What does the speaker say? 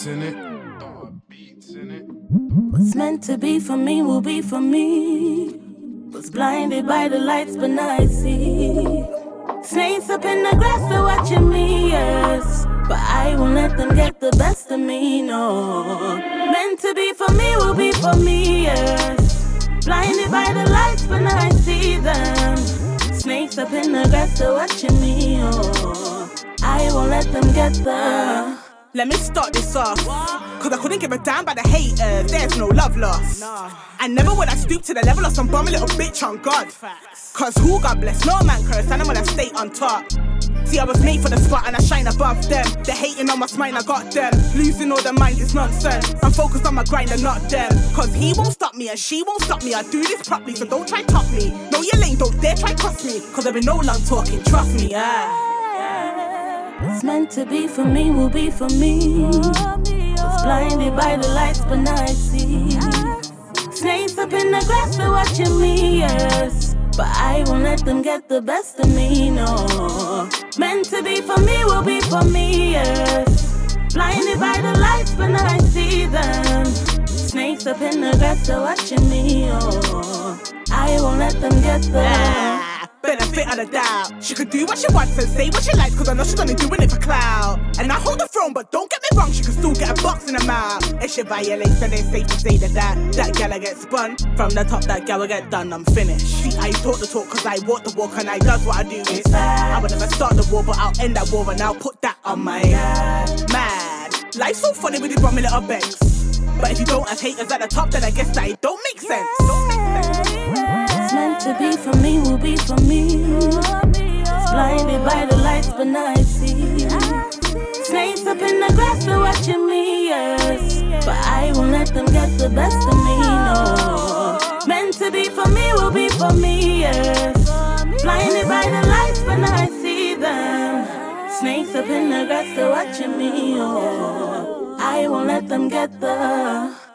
in it. Beats in it. What's meant to be for me will be for me. Was blinded by the lights, but now I see. Snakes up in the grass, they're watching me, yes. But I won't let them get the best of me, no. Meant to be for me will be for me, yes. Blinded by the lights, but now I see them. Snakes up in the grass, they're watching me, oh. I won't let them get the... Let me start this off, cause I couldn't give a damn by the haters, there's no love lost. And never would I stoop to the level of some bummy little bitch on God. Cause who God bless, no man curse, and I'm gonna stay on top. See, I was made for the spot and I shine above them. They're hating on my smile, I got them. Losing all the mind is nonsense. I'm focused on my grind and not them. Cause he won't stop me and she won't stop me. I do this properly, so don't try top me. Know your lane, don't dare try cross me. Cause there be no long talking, trust me, What's meant to be for me will be for me. Was blinded by the lights, but now I see. Snakes up in the grass, they're watching me, yes. But I won't let them get the best of me, no. Meant to be for me will be for me, yes. Blinded by the lights, but now I see them. Snakes up in the grass, they're watching me, oh. I won't let them get the... benefit of the doubt. She could do what she wants and say what she likes, cause I know she's only doing it for clout. And I hold the throne, but don't get me wrong, she can still get a box in her mouth. If she violates, then it's safe to say that gal will get spun. From the top, that gal will get done, I'm finished. See, I talk the talk cause I walk the walk and I does what I do. It's bad. I would never start the war, but I'll end that war and I'll put that on my mad. Life's so funny with these bummy little begs. But if you don't have haters at the top, then I guess that it don't make sense. What's meant to be for me will be for me. Was blinded by the lights, but now I see. Snakes up in the grass, they're watching me, yes. But I won't let them get the best of me, no. Meant to be for me will be for me, yes. Blinded by the lights, but now I see them. Snakes up in the grass, they're watching me, oh. I won't let them get the...